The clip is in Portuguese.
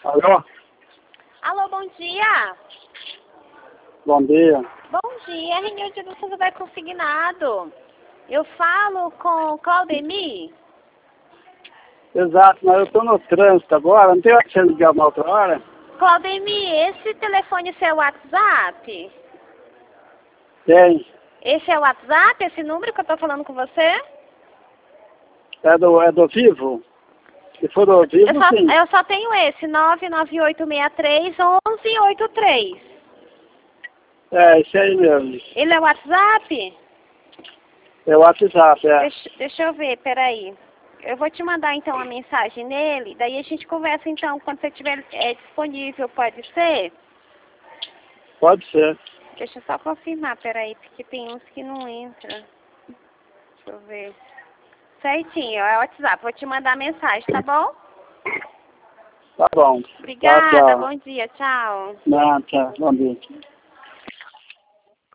Alô? Alô, bom dia. Bom dia. Bom dia, Renilde do Souza vai consignado. Eu falo com Claudemir. Exato, mas eu estou no trânsito agora, não tem hora de você ligar uma outra hora? Claudemir, esse telefone é seu WhatsApp? Tem. Esse é o WhatsApp, esse número que eu tô falando com você? É do Vivo? Se for do Vivo, sim. Eu só tenho esse, 99863-1183. É, esse aí mesmo. Ele é o WhatsApp? É o WhatsApp, é. Deixa eu ver, peraí. Eu vou te mandar então uma mensagem nele, daí a gente conversa então quando você estiver disponível, pode ser? Pode ser. Deixa eu só confirmar, peraí, porque tem uns que não entra. Deixa eu ver. Certinho, é o WhatsApp, vou te mandar a mensagem, tá bom? Tá bom. Obrigada, Tá, tchau. bom dia, tchau. Não, tchau. Bom dia.